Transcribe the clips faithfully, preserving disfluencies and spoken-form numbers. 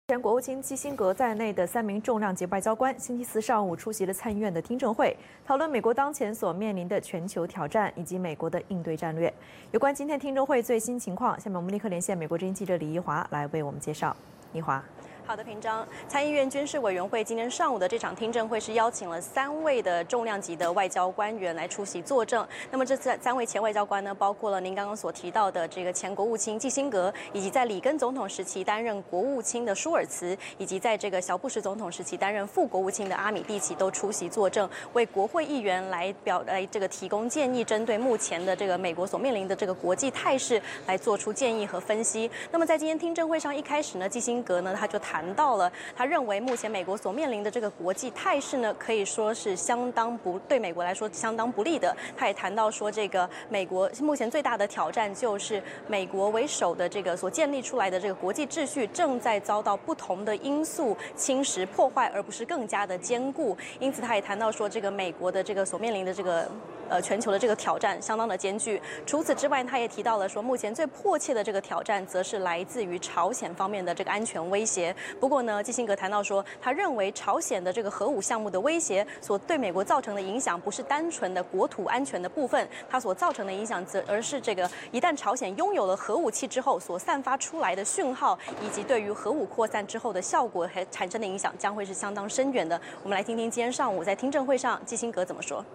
前国务卿基辛格在内的三名重量级外交官星期四上午出席了参议院的听证会，讨论美国当前所面临的全球挑战以及美国的应对战略。有关今天听证会最新情况，下面我们立刻连线美国之音记者李怡华来为我们介绍。怡华。 好的，平章。参议院军事委员会今天上午的这场听证会是邀请了三位的重量级的外交官员来出席作证。那么这三三位前外交官呢，包括了您刚刚所提到的这个前国务卿基辛格，以及在里根总统时期担任国务卿的舒尔茨，以及在这个小布什总统时期担任副国务卿的阿米蒂奇都出席作证，为国会议员来表来这个提供建议，针对目前的这个美国所面临的这个国际态势来做出建议和分析。那么在今天听证会上一开始呢，基辛格呢他就谈。 谈到了，他认为目前美国所面临的这个国际态势呢，可以说是相当不对美国来说相当不利的。他也谈到说，这个美国目前最大的挑战就是美国为首的这个所建立出来的这个国际秩序正在遭到不同的因素侵蚀破坏，而不是更加的坚固。因此，他也谈到说，这个美国的这个所面临的这个。 呃，全球的这个挑战相当的艰巨。除此之外，他也提到了说，目前最迫切的这个挑战，则是来自于朝鲜方面的这个安全威胁。不过呢，基辛格谈到说，他认为朝鲜的这个核武项目的威胁所对美国造成的影响，不是单纯的国土安全的部分，它所造成的影响，则而是这个一旦朝鲜拥有了核武器之后所散发出来的讯号，以及对于核武扩散之后的效果还产生的影响，将会是相当深远的。我们来听听今天上午在听证会上基辛格怎么说。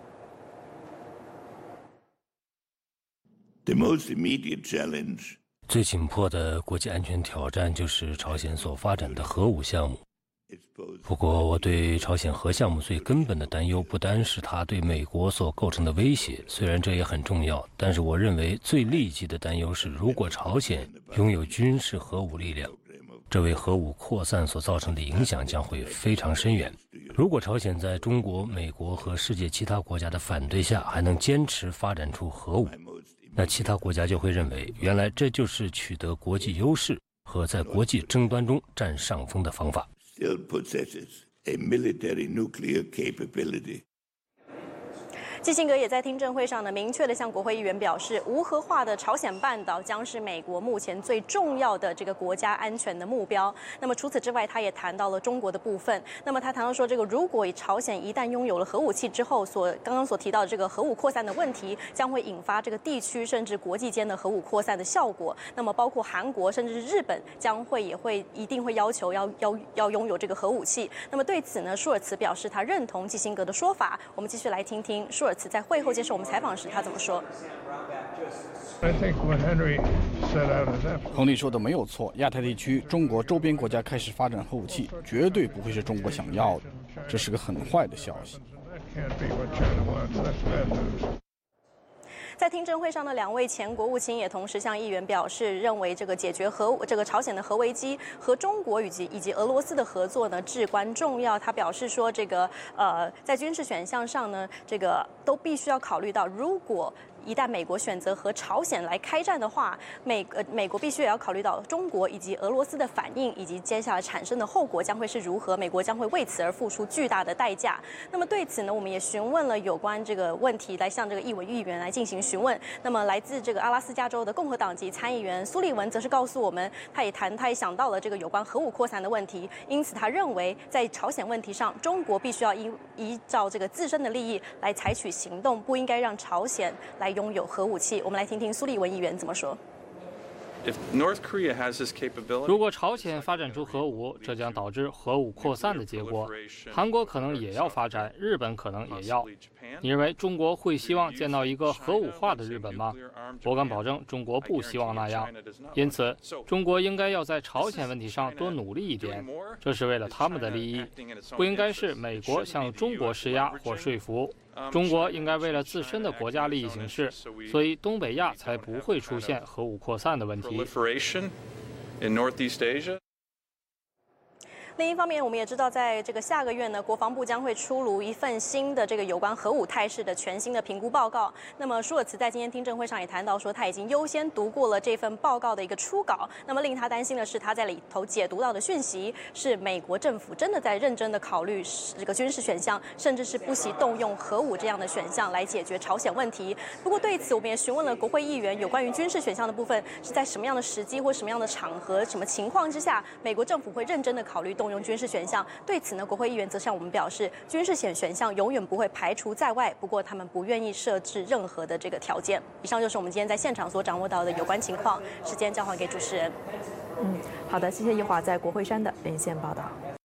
The most immediate challenge. 最紧迫的国际安全挑战就是朝鲜所发展的核武项目。不过，我对朝鲜核项目最根本的担忧，不单是它对美国所构成的威胁，虽然这也很重要，但是我认为最立即的担忧是，如果朝鲜拥有军事核武力量，这为核武扩散所造成的影响将会非常深远。如果朝鲜在中国、美国和世界其他国家的反对下，还能坚持发展出核武， 那其他国家就会认为，原来这就是取得国际优势和在国际争端中占上风的方法。 基辛格也在听证会上呢，明确的向国会议员表示，无核化的朝鲜半岛将是美国目前最重要的这个国家安全的目标。那么除此之外，他也谈到了中国的部分。那么他谈到说，这个如果朝鲜一旦拥有了核武器之后，所刚刚所提到的这个核武扩散的问题，将会引发这个地区甚至国际间的核武扩散的效果。那么包括韩国甚至是日本，将会也会一定会要求要要要拥有这个核武器。那么对此呢，舒尔茨表示他认同基辛格的说法。我们继续来听听舒尔茨 在会后接受我们采访时，他怎么说？ 亨利说的没有错，亚太地区中国周边国家开始发展核武器，绝对不会是中国想要的，这是个很坏的消息。 在听证会上的两位前国务卿也同时向议员表示，认为这个解决核这个朝鲜的核危机和中国以及以及俄罗斯的合作呢至关重要。他表示说，这个呃在军事选项上呢，这个都必须要考虑到，如果 一旦美国选择和朝鲜来开战的话，美呃美国必须也要考虑到中国以及俄罗斯的反应，以及接下来产生的后果将会是如何，美国将会为此而付出巨大的代价。那么对此呢，我们也询问了有关这个问题，来向这个议委议员来进行询问。那么来自这个阿拉斯加州的共和党籍参议员苏利文则是告诉我们，他也谈，他也想到了这个有关核武扩散的问题，因此他认为在朝鲜问题上，中国必须要依依照这个自身的利益来采取行动，不应该让朝鲜来 拥有核武器，我们来听听苏利文议员怎么说。 如果朝鲜发展出核武，这将导致核武扩散的结果。韩国可能也要发展，日本可能也要。你认为中国会希望见到一个核武化的日本吗？我敢保证，中国不希望那样。因此，中国应该要在朝鲜问题上多努力一点，这是为了他们的利益，不应该是美国向中国施压或说服。 中国应该为了自身的国家利益行事，所以东北亚才不会出现核武扩散的问题。 另一方面，我们也知道，在这个下个月呢，国防部将会出炉一份新的这个有关核武态势的全新的评估报告。那么舒尔茨在今天听证会上也谈到说，他已经优先读过了这份报告的一个初稿。那么令他担心的是，他在里头解读到的讯息是美国政府真的在认真的考虑这个军事选项，甚至是不惜动用核武这样的选项来解决朝鲜问题。不过对此，我们也询问了国会议员有关于军事选项的部分，是在什么样的时机或什么样的场合、什么情况之下，美国政府会认真的考虑动用军事选项？对此呢，国会议员则向我们表示，军事选选项永远不会排除在外，不过他们不愿意设置任何的这个条件。以上就是我们今天在现场所掌握到的有关情况，时间交还给主持人。 嗯，好的，谢谢一华在国会山的连线报道。